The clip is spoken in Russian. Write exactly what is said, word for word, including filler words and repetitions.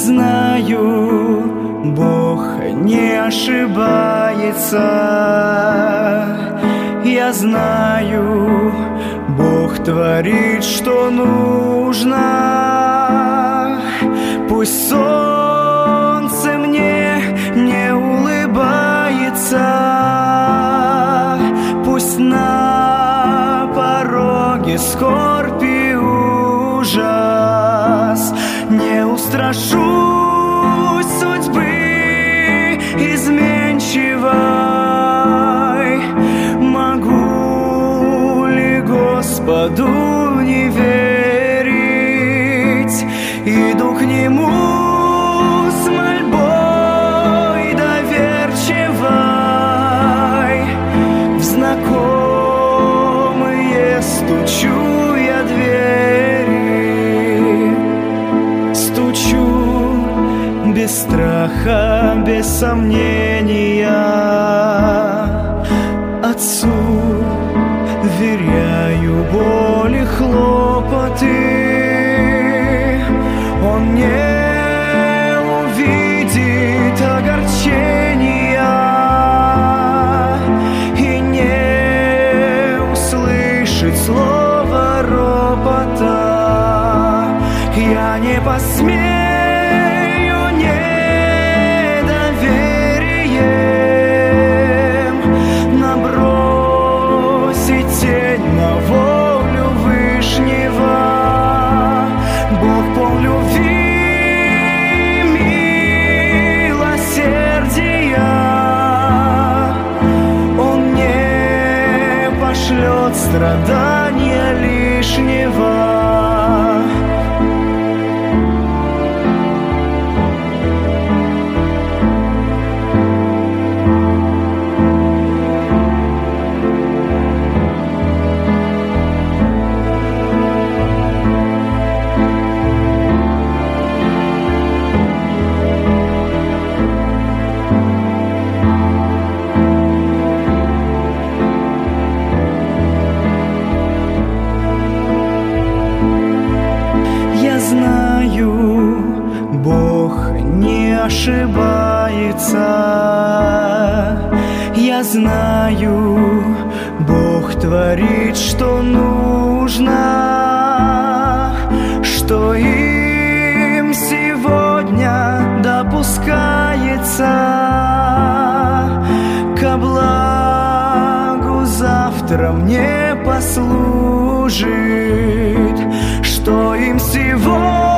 знаю, Бог не ошибается. Я знаю, Бог творит, что нужно. Пусть солнце мне не улыбается, пусть на пороге скорбь и ужас. Не устрашусь судьбы изменчивой. Могу ли Господу не верить? Иду к Нему с мольбой доверчивой. В знакомые стучу я двери, стучу без страха, без сомнения. Отцу вверяю боли, хлопоты. Он не увидит огорчения и не услышит слова ропота. Я не посмею страдания лишнего. Бог не ошибается. Я знаю, Бог творит, что нужно, что им сегодня допускается ко благу, завтра мне послужит, что им сегодня